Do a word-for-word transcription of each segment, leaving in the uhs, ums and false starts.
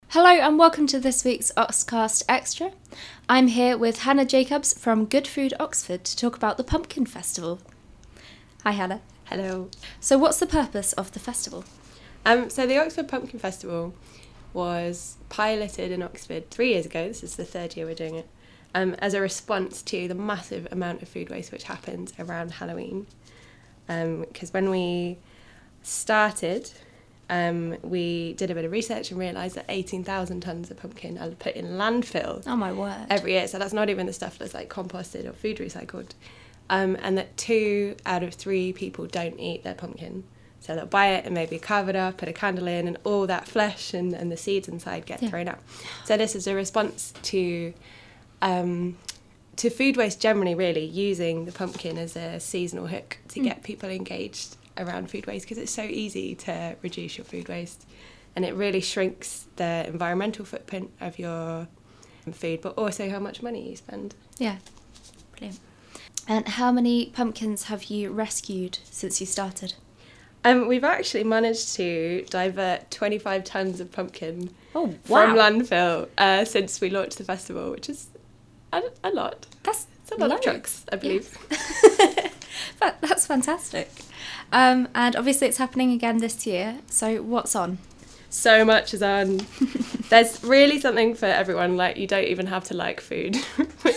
Hello and welcome to this week's Oxcast Extra. I'm here with Hannah Jacobs from Good Food Oxford to talk about the Pumpkin Festival. Hi Hannah. Hello. So what's the purpose of the festival? Um, so the Oxford Pumpkin Festival was piloted in Oxford three years ago. This is the third year we're doing it. Um, as a response to the massive amount of food waste which happens around Halloween. Because um, when we started, um, we did a bit of research and realised that eighteen thousand tonnes of pumpkin are put in landfill. Oh my word. Every year. So that's not even the stuff that's like composted or food recycled. Um, and that two out of three people don't eat their pumpkin. So they'll buy it and maybe carve it up, put a candle in, and all that flesh and, and the seeds inside get yeah. thrown out. So this is a response to um, to food waste generally, really, using the pumpkin as a seasonal hook to mm. get people engaged around food waste, because it's so easy to reduce your food waste. And it really shrinks the environmental footprint of your food, but also how much money you spend. Yeah, brilliant. And how many pumpkins have you rescued since you started? Um, we've actually managed to divert twenty-five tonnes of pumpkin oh, wow. from landfill uh, since we launched the festival, which is a, a lot. That's it's a lot loads. of trucks, I believe. Yeah. But that's fantastic. Um, and obviously it's happening again this year. So what's on? So much is on. There's really something for everyone. Like, you don't even have to like food, which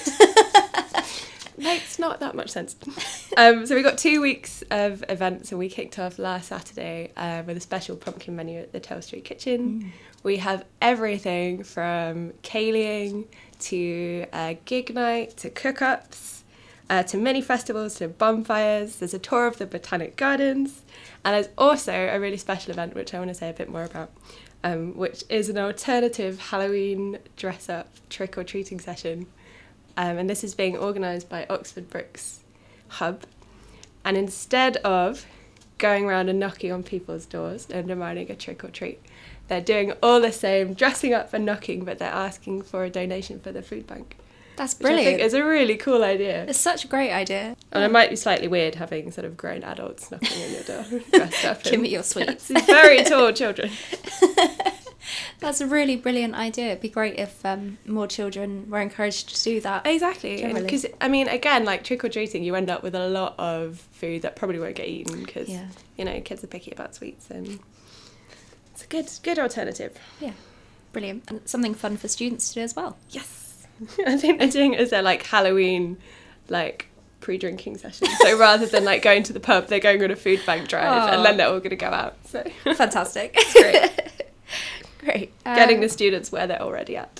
makes not that much sense. Um, so we got two weeks of events, and we kicked off last Saturday uh, with a special pumpkin menu at the Tell Street Kitchen. Mm. We have everything from caling to uh, gig night to cook-ups uh, to mini festivals to bonfires. There's a tour of the Botanic Gardens, and there's also a really special event which I want to say a bit more about, um, which is an alternative Halloween dress-up trick-or-treating session. Um, and this is being organised by Oxford Bricks Hub. And instead of going around and knocking on people's doors and demanding a trick or treat, they're doing all the same, dressing up and knocking, but they're asking for a donation for the food bank. That's brilliant. Which I think is a really cool idea. It's such a great idea. And yeah. It might be slightly weird having sort of grown adults knocking on your door dressed up. Give me your sweets. Very tall children. That's a really brilliant idea. It'd be great if um, more children were encouraged to do that. Exactly. Because, I mean, again, like trick-or-treating, you end up with a lot of food that probably won't get eaten because, yeah. you know, kids are picky about sweets, and it's a good, good alternative. Yeah, brilliant. And something fun for students to do as well. Yes. I think they're doing it as their, like, Halloween, like, pre-drinking session. So rather than, like, going to the pub, they're going on a food bank drive, oh. and then they're all going to go out. So fantastic. It's great. Great. Um, Getting the students where they're already at.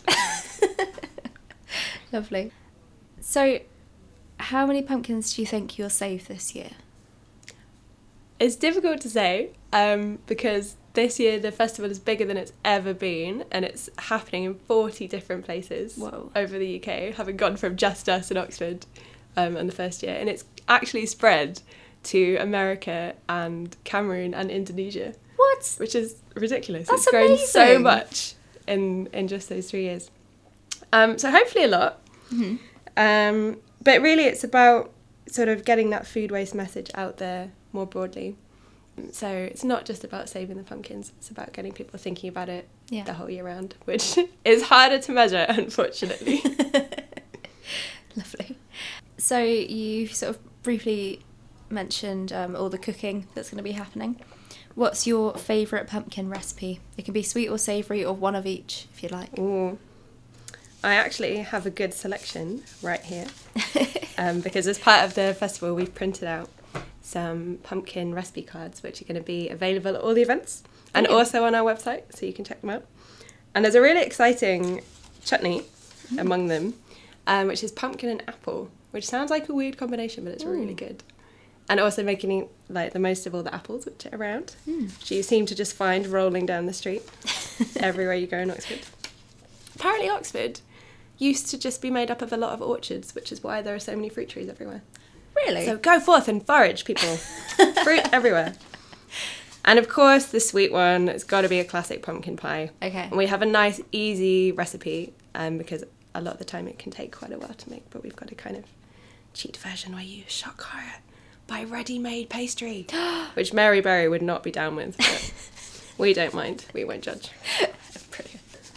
Lovely. So, how many pumpkins do you think you'll save this year? It's difficult to say, um, because this year the festival is bigger than it's ever been, and it's happening in forty different places Whoa. over the U K, having gone from just us in Oxford um, in the first year. And it's actually spread to America and Cameroon and Indonesia. What? Which is ridiculous. That's it's grown amazing. So much in, in just those three years. Um, so hopefully a lot. Mm-hmm. Um, but really it's about sort of getting that food waste message out there more broadly. So it's not just about saving the pumpkins, it's about getting people thinking about it yeah. the whole year round, which is harder to measure, unfortunately. Lovely. So you sort of briefly mentioned um, all the cooking that's going to be happening. What's your favourite pumpkin recipe? It can be sweet or savoury or one of each, if you like. Ooh. I actually have a good selection right here. um, because as part of the festival, we've printed out some pumpkin recipe cards, which are going to be available at all the events and okay. also on our website, so you can check them out. And there's a really exciting chutney mm. among them, um, which is pumpkin and apple, which sounds like a weird combination, but it's mm. really good. And also making like the most of all the apples which are around, mm. which you seem to just find rolling down the street everywhere you go in Oxford. Apparently Oxford used to just be made up of a lot of orchards, which is why there are so many fruit trees everywhere. Really? So go forth and forage, people. Fruit everywhere. And of course, the sweet one, it's got to be a classic pumpkin pie. Okay. And we have a nice, easy recipe, um, because a lot of the time it can take quite a while to make, but we've got a kind of cheat version where you shock horror by ready-made pastry, which Mary Berry would not be down with, but we don't mind. We won't judge. Brilliant.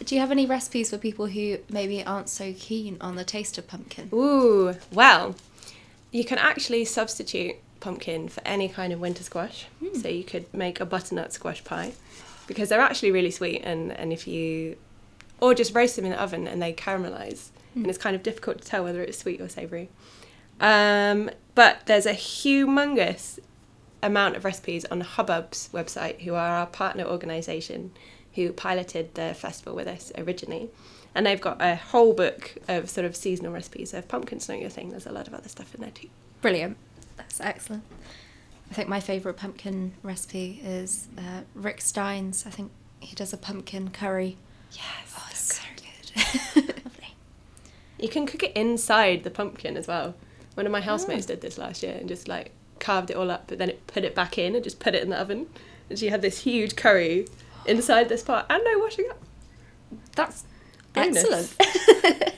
Do you have any recipes for people who maybe aren't so keen on the taste of pumpkin? Ooh, well, you can actually substitute pumpkin for any kind of winter squash. Mm. So you could make a butternut squash pie, because they're actually really sweet, and, and if you, or just roast them in the oven and they caramelise, mm. and it's kind of difficult to tell whether it's sweet or savoury. Um, but there's a humongous amount of recipes on Hubbub's website, who are our partner organisation, who piloted the festival with us originally. And they've got a whole book of sort of seasonal recipes. So if pumpkin's not your thing, there's a lot of other stuff in there too. Brilliant. That's excellent. I think my favourite pumpkin recipe is uh, Rick Stein's. I think he does a pumpkin curry. Yes. Oh, it's so good. Lovely. You can cook it inside the pumpkin as well. One of my housemates oh. did this last year and just like carved it all up, but then it put it back in and just put it in the oven. And she had this huge curry inside this pot and no washing up. That's Bonus. excellent.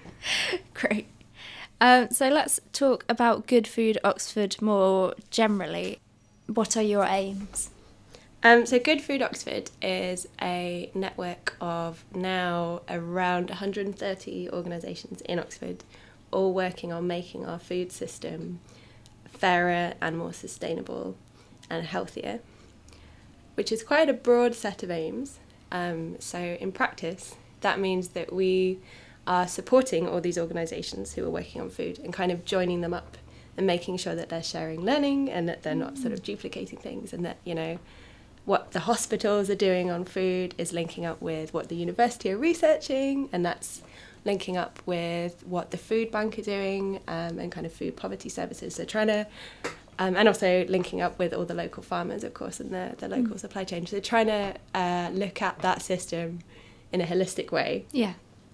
Great. Um, so let's talk about Good Food Oxford more generally. What are your aims? Um, so Good Food Oxford is a network of now around one hundred thirty organisations in Oxford, all working on making our food system fairer and more sustainable and healthier, which is quite a broad set of aims. Um, so in practice, that means that we are supporting all these organisations who are working on food and kind of joining them up and making sure that they're sharing learning and that they're not mm. sort of duplicating things, and that, you know, what the hospitals are doing on food is linking up with what the university are researching, and that's linking up with what the food bank are doing, um, and kind of food poverty services. So trying to, um, and also linking up with all the local farmers, of course, and the, the local mm. supply chain. So trying to uh, look at that system in a holistic way. Yeah.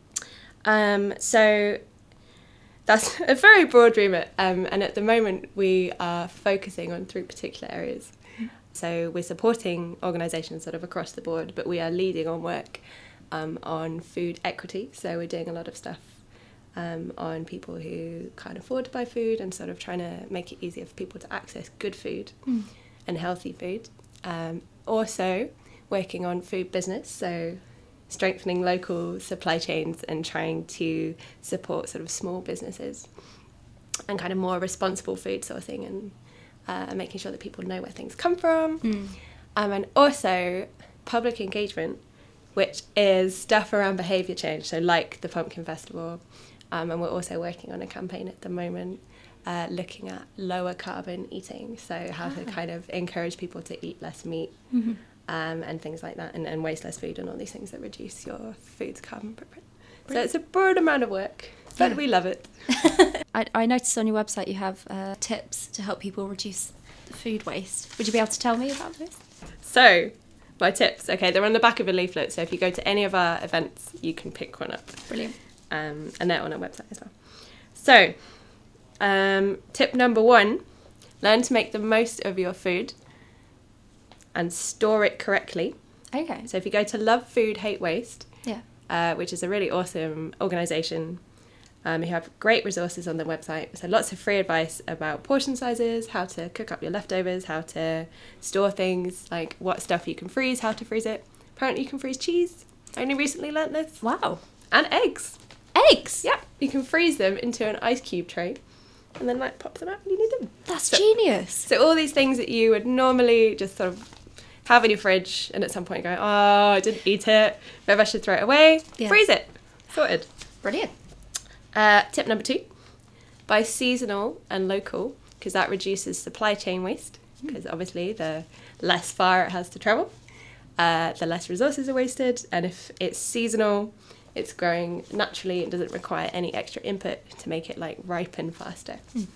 Um, so that's a very broad remit, um, and at the moment we are focusing on three particular areas. Mm. So we're supporting organisations sort of across the board, but we are leading on work um, on food equity. So we're doing a lot of stuff um, on people who can't afford to buy food and sort of trying to make it easier for people to access good food mm. and healthy food. Um, also working on food business, so strengthening local supply chains and trying to support sort of small businesses and kind of more responsible food sourcing and uh, making sure that people know where things come from. Mm. Um, and also public engagement, which is stuff around behaviour change, so like the Pumpkin Festival. Um, and we're also working on a campaign at the moment uh, looking at lower carbon eating, so how ah. to kind of encourage people to eat less meat. Mm-hmm. Um, and things like that, and, and waste less food and all these things that reduce your food's carbon footprint. Brilliant. So it's a broad amount of work, but yeah. we love it. I, I noticed on your website you have uh, tips to help people reduce the food waste. Would you be able to tell me about those? So, my tips, okay, they're on the back of a leaflet, so if you go to any of our events, you can pick one up. Brilliant. Um, and they're on our website as well. So, um, tip number one, learn to make the most of your food and store it correctly. Okay. So if you go to Love Food, Hate Waste, yeah, uh, which is a really awesome organisation, um, who have great resources on their website. So lots of free advice about portion sizes, how to cook up your leftovers, how to store things, like what stuff you can freeze, how to freeze it. Apparently you can freeze cheese. I only recently learnt this. Wow. And eggs. Eggs? Yeah. You can freeze them into an ice cube tray and then like pop them out when you need them. That's so, genius. So all these things that you would normally just sort of have in your fridge and at some point go, oh, I didn't eat it, maybe I should throw it away, yeah. freeze it. Sorted. Brilliant. Uh, tip number two, buy seasonal and local, because that reduces supply chain waste, because mm. obviously the less far it has to travel, uh, the less resources are wasted, and if it's seasonal, it's growing naturally, it doesn't require any extra input to make it like ripen faster. Mm.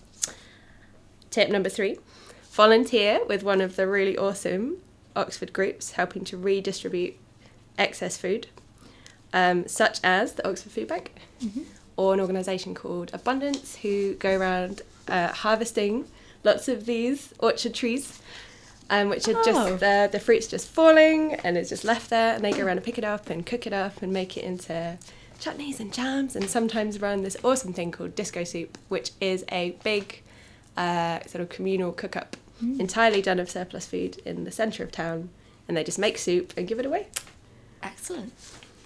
Tip number three, volunteer with one of the really awesome Oxford groups helping to redistribute excess food, um, such as the Oxford Food Bank, mm-hmm. or an organisation called Abundance, who go around uh, harvesting lots of these orchard trees, um, which are oh. just, uh, the fruit's just falling and it's just left there, and they go around and pick it up and cook it up and make it into chutneys and jams, and sometimes run this awesome thing called Disco Soup, which is a big uh, sort of communal cook-up, Mm. entirely done of surplus food in the centre of town, and they just make soup and give it away. Excellent.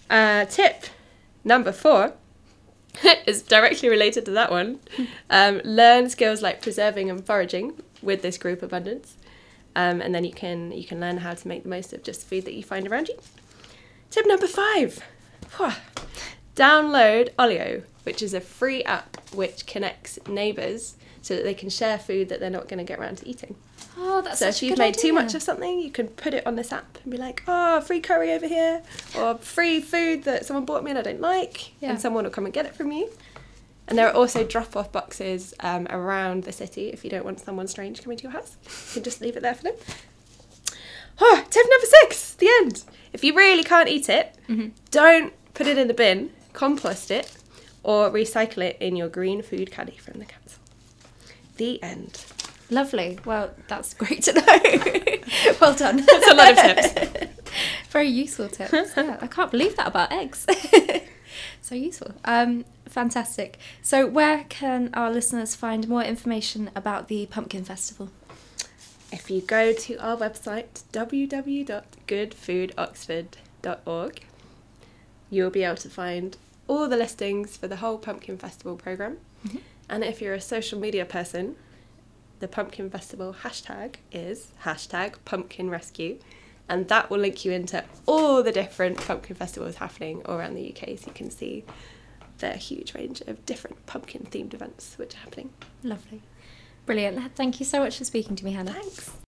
Uh, tip number four is directly related to that one. Um, learn skills like preserving and foraging with this group abundance. Um, and then you can you can learn how to make the most of just food that you find around you. Tip number five. Whew. Download Olio, which is a free app which connects neighbours so that they can share food that they're not going to get around to eating. Oh, that's So such if a you've good made too idea. much of something, you can put it on this app and be like, oh, free curry over here, or free food that someone bought me and I don't like, Yeah. and someone will come and get it from you. And there are also drop-off boxes um, around the city if you don't want someone strange coming to your house. You can just leave it there for them. Oh, tip number six, the end. If you really can't eat it, Mhm. don't put it in the bin, compost it, or recycle it in your green food caddy from the council. The end. Lovely. Well, that's great to know. Well done. That's a lot of tips. Very useful tips. Yeah, I can't believe that about eggs. So useful. Um, fantastic. So where can our listeners find more information about the Pumpkin Festival? If you go to our website, w w w dot good food oxford dot org, you'll be able to find all the listings for the whole Pumpkin Festival programme. Mhm. And if you're a social media person, the Pumpkin Festival hashtag is hashtag pumpkin rescue, and that will link you into all the different pumpkin festivals happening all around the U K, so you can see the huge range of different pumpkin themed events which are happening. Lovely. Brilliant. Thank you so much for speaking to me, Hannah. Thanks.